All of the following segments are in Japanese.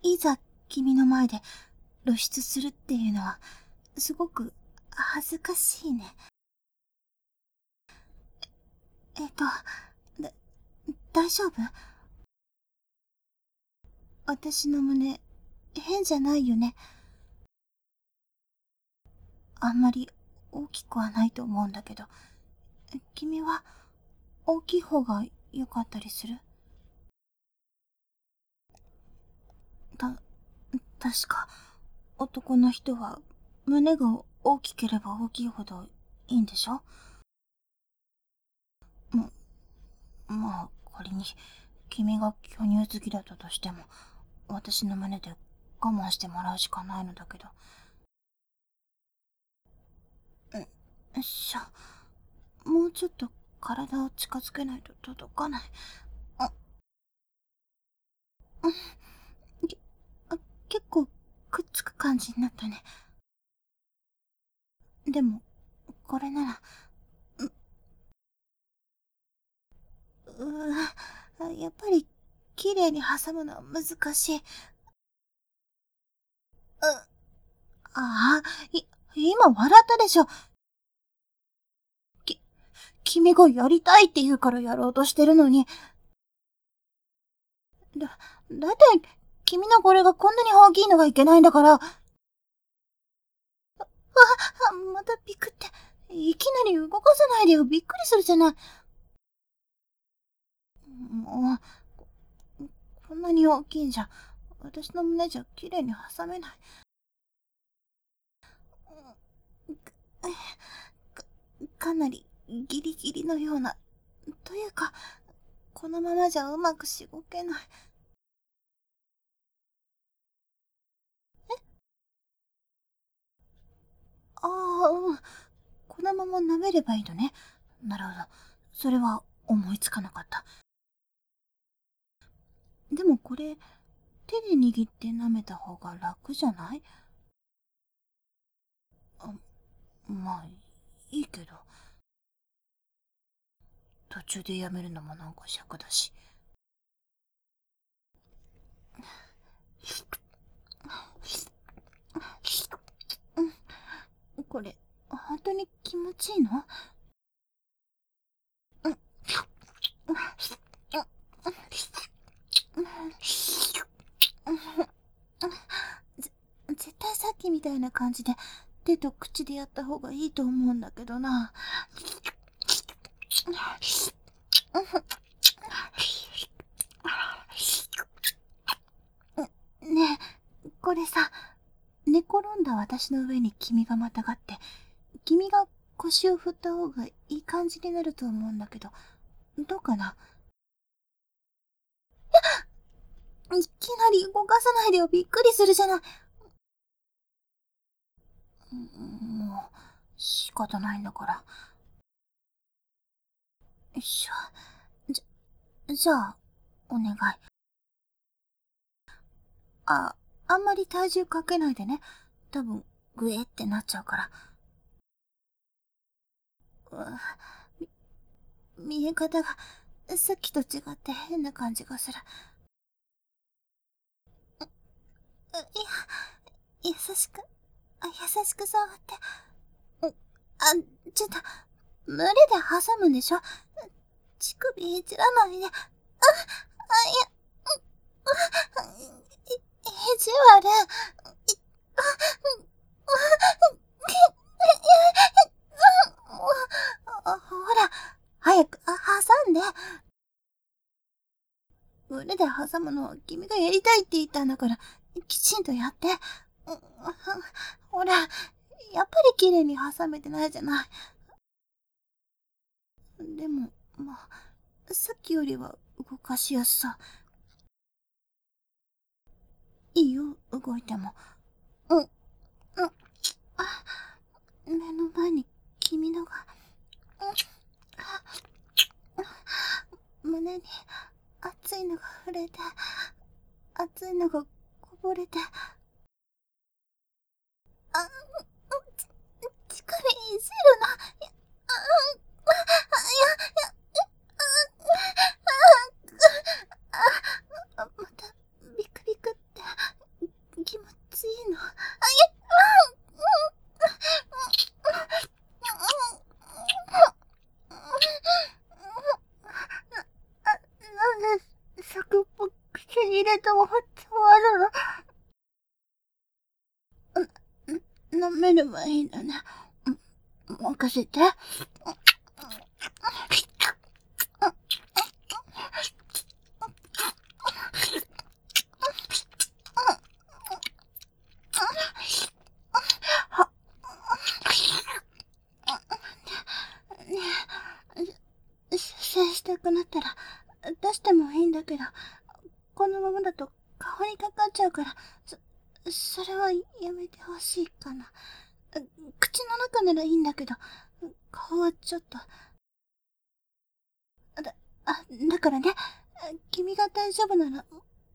いざ君の前で露出するっていうのは、すごく恥ずかしいね。だ、大丈夫？私の胸、変じゃないよね。あんまり大きくはないと思うんだけど、君は大きい方が良かったりする？確か、男の人は胸が大きければ大きいほどいいんでしょ？まあ、仮に君が巨乳好きだったとしても、私の胸で我慢してもらうしかないのだけど。よっしゃ。もうちょっと体を近づけないと届かない。あ、うん、け結構くっつく感じになったね。でも、これなら、やっぱり、綺麗に挟むのは難しい。ああ、今笑ったでしょ。き、君がやりたいって言うからやろうとしてるのに。だいたい、君のこれがこんなに大きいのがいけないんだから。またビクって。いきなり動かさないでよ。びっくりするじゃない。もう、こんなに大きいんじゃ、私の胸じゃ綺麗に挟めない。かなりギリギリのような。というか、このままじゃうまくしごけない。ああ、うん。このまま舐めればいいのね。なるほど。それは思いつかなかった。でもこれ、手で握って舐めた方が楽じゃない？あ、まあ、いいけど。途中でやめるのもなんか尺だし。これ、本当に気持ちいいの？絶対さっきみたいな感じで手と口でやった方がいいと思うんだけどな。ねえ、これさ、寝転んだ私の上に君がまたがって、君が腰を振った方がいい感じになると思うんだけど、どうかな？いきなり動かさないでよ。びっくりするじゃない。もう、仕方ないんだから。よいしょ。じゃあ、お願い。あんまり体重かけないでね。多分、グエってなっちゃうから。見え方が、さっきと違って変な感じがする。優しく、優しく触って。ちょっと、胸で挟むんでしょ？乳首いじらないで。意地悪。ほら、早く、挟んで。胸で挟むのは君がやりたいって言ったんだから、きちんとやって。ほら、やっぱり綺麗に挟めてないじゃない。でも、まあ、さっきよりは動かしやすさ。いいよ、動いても。うん、うん。目の前に君のが、胸に熱いのが触れて、熱いのがこぼれて、あ、乳首いじるな。また、ビクビクって。 サクっぽ口に入れた終わるの。舐めればいいんだね。任せて。射精したくなったら出してもいいんだけど、このままだと顔にかかっちゃうから、それはやめてほしいかな。口の中ならいいんだけど、顔はちょっと。だからね、君が大丈夫なら、もう、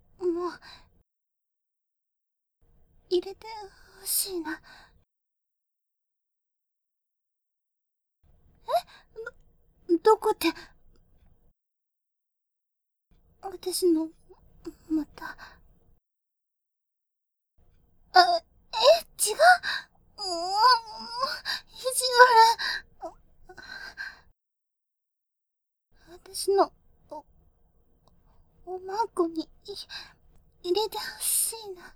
入れてほしいな。どこって、私の、また。違う。意地悪。私の、おまんこに、入れてほしいな。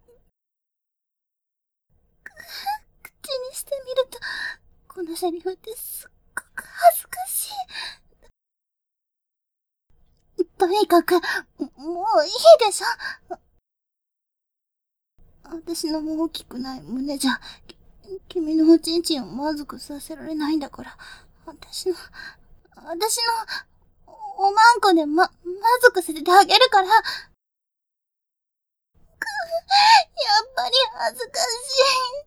口にしてみると、このセリフってすっごく恥ずかしい。とにかく、もういいでしょ。私の大きくない胸じゃ、君のおちんちんをまずくさせられないんだから、私の、おまんこでまずくさせてあげるから。やっぱり恥ずかしい。